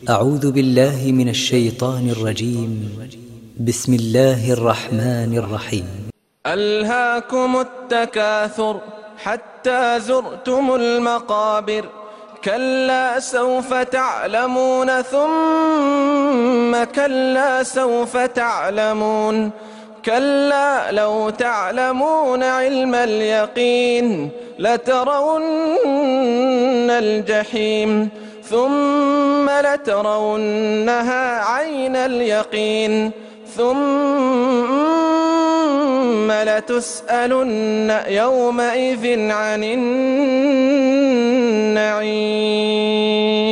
أعوذ بالله من الشيطان الرجيم. بسم الله الرحمن الرحيم. ألهاكم التكاثر حتى زرتم المقابر، كلا سوف تعلمون ثم كلا سوف تعلمون، كلا لو تعلمون علم اليقين لترون الجحيم ثم لترونها عين اليقين ثم لتسألن يومئذ عن النعيم.